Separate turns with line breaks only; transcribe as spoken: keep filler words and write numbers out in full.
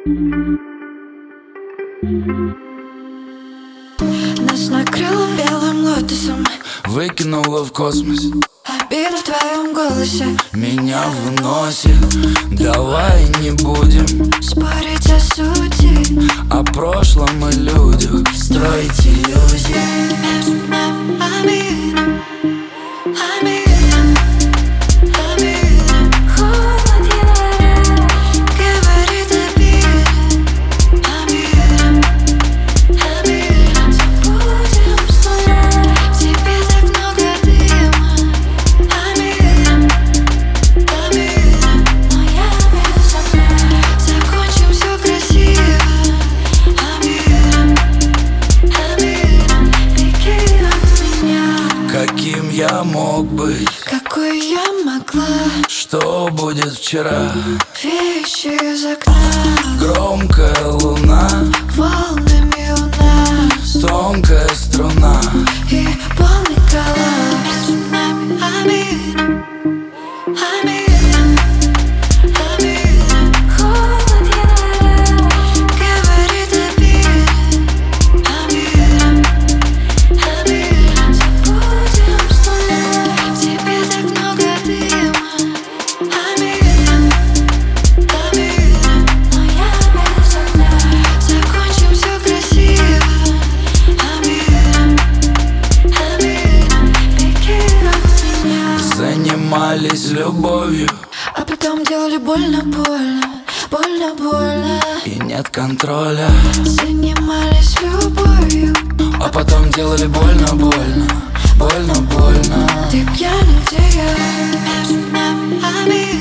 Нас накрыло белым лотосом,
выкинула в космос.
обида в твоем голосе
Меня выносит. Давай не будем
спорить о сути,
о прошлом и людях строить иллюзии.
между нами обида, обида, обида. Холод января говорит обида, обида, обида. Забудем с нуля, в тебе так много дыма. Обида, обида, но я без окна. Закончим все красиво. Обида, обида, беги от меня.
Каким я мог быть?
Какой я могла?
Что будет вчера?
Вещи из окна,
Громкая луна,
волнами у нас
тонкая струна.
и полный коллапс. Между нами обида, обида, обида. Холод января говорит обида, обида, обида. Забудем с нуля, в тебе так много дыма. Обида, обида, но я без окна. Закончим все красиво. Обида, обида, беги от меня.
Занимались любовью
А потом делали больно-больно, больно-больно.
и нет контроля.
Занимались любовью,
А потом делали больно-больно, больно-больно.
ты пьяный, где я? Между нами обида.